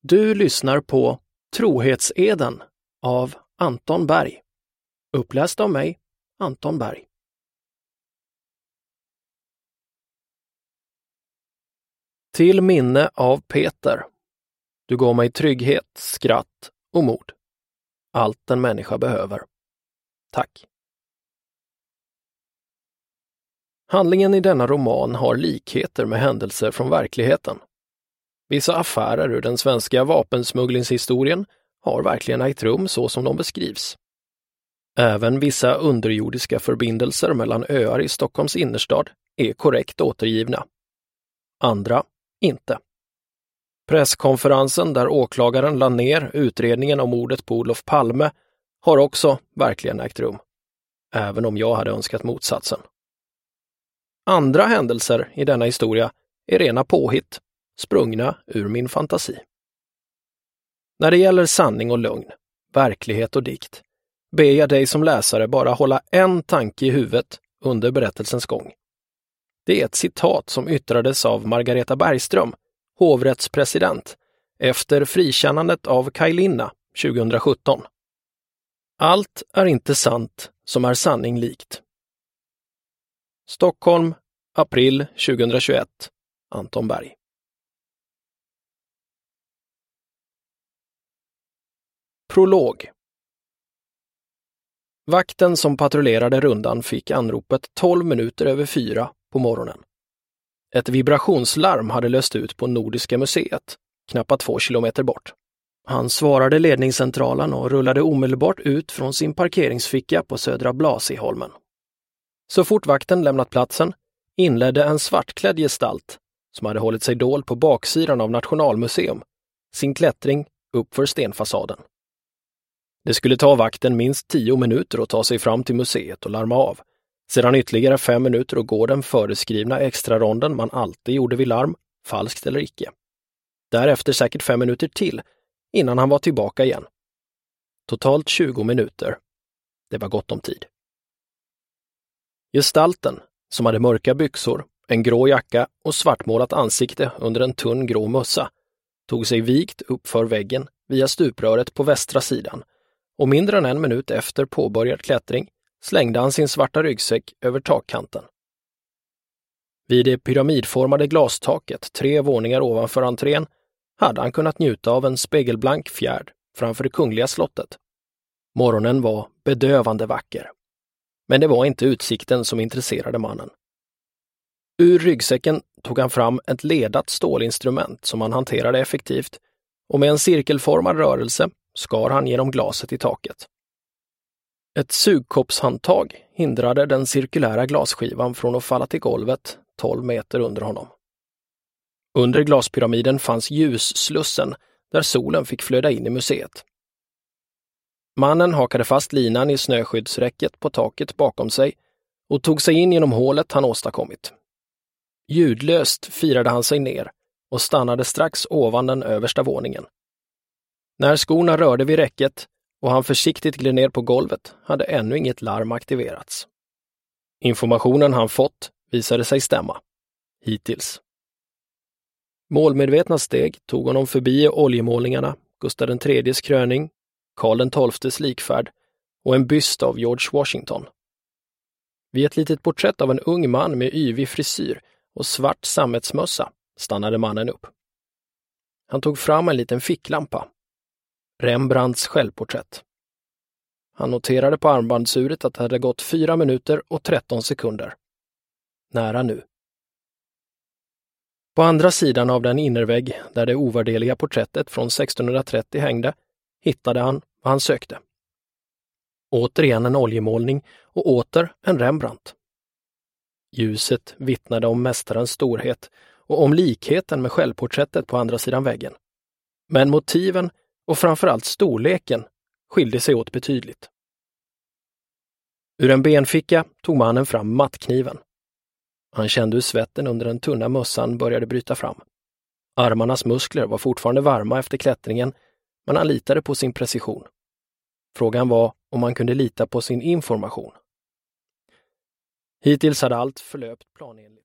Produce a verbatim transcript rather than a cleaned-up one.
Du lyssnar på Trohetseden av Anton Berg. Uppläst av mig, Anton Berg. Till minne av Peter. Du gav mig trygghet, skratt och mod. Allt en människa behöver. Tack. Handlingen i denna roman har likheter med händelser från verkligheten. Vissa affärer ur den svenska vapensmugglingshistorien har verkligen ägt rum så som de beskrivs. Även vissa underjordiska förbindelser mellan öar i Stockholms innerstad är korrekt återgivna. Andra inte. Presskonferensen där åklagaren lade ner utredningen om mordet på Olof Palme har också verkligen ägt rum, även om jag hade önskat motsatsen. Andra händelser i denna historia är rena påhitt, sprungna ur min fantasi. När det gäller sanning och lögn, verklighet och dikt, ber jag dig som läsare bara hålla en tanke i huvudet under berättelsens gång. Det är ett citat som yttrades av Margareta Bergström, hovrättspresident, efter frikännandet av Kaj Linna tjugohundrasjutton. Allt är inte sant som är sanning likt. Stockholm, april tjugohundratjugoett. Anton Berg. Prolog. Vakten som patrullerade rundan fick anropet tolv minuter över fyra på morgonen. Ett vibrationslarm hade löst ut på Nordiska museet, knappt två kilometer bort. Han svarade ledningscentralen och rullade omedelbart ut från sin parkeringsficka på Södra Blasieholmen. Så fort vakten lämnat platsen inledde en svartklädd gestalt, som hade hållit sig dold på baksidan av Nationalmuseum, sin klättring upp för stenfasaden. Det skulle ta vakten minst tio minuter att ta sig fram till museet och larma av. Sedan ytterligare fem minuter att gå den föreskrivna extraronden man alltid gjorde vid larm, falskt eller icke. Därefter säkert fem minuter till innan han var tillbaka igen. Totalt tjugo minuter. Det var gott om tid. Gestalten, som hade mörka byxor, en grå jacka och svartmålat ansikte under en tunn grå mössa, tog sig vikt upp för väggen via stupröret på västra sidan, och mindre än en minut efter påbörjad klättring slängde han sin svarta ryggsäck över takkanten. Vid det pyramidformade glastaket tre våningar ovanför entrén hade han kunnat njuta av en spegelblank fjärd framför det kungliga slottet. Morgonen var bedövande vacker. Men det var inte utsikten som intresserade mannen. Ur ryggsäcken tog han fram ett ledat stålinstrument som han hanterade effektivt, och med en cirkelformad rörelse skar han genom glaset i taket. Ett sugkoppshandtag hindrade den cirkulära glasskivan från att falla till golvet tolv meter under honom. Under glaspyramiden fanns ljusslussen där solen fick flöda in i museet. Mannen hakade fast linan i snöskyddsräcket på taket bakom sig och tog sig in genom hålet han åstadkommit. Ljudlöst firade han sig ner och stannade strax ovan den översta våningen. När skorna rörde vid räcket och han försiktigt gled ner på golvet hade ännu inget larm aktiverats. Informationen han fått visade sig stämma. Hittills. Målmedvetna steg tog honom förbi oljemålningarna, Gustav den tredjes kröning, Karl den tolftes likfärd och en byst av George Washington. Vid ett litet porträtt av en ung man med yvig frisyr och svart sammetsmössa stannade mannen upp. Han tog fram en liten ficklampa. Rembrandts självporträtt. Han noterade på armbandsuret att det hade gått fyra minuter och tretton sekunder. Nära nu. På andra sidan av den innervägg där det ovärdeliga porträttet från sextonhundratrettio hängde hittade han vad han sökte. Återigen en oljemålning och åter en Rembrandt. Ljuset vittnade om mästarens storhet och om likheten med självporträttet på andra sidan väggen. Men motiven och framförallt storleken skilde sig åt betydligt. Ur en benficka tog mannen fram mattkniven. Han kände hur svetten under den tunna mössan började bryta fram. Armarnas muskler var fortfarande varma efter klättringen, men han litade på sin precision. Frågan var om han kunde lita på sin information. Hittills hade allt förlöpt planenligt.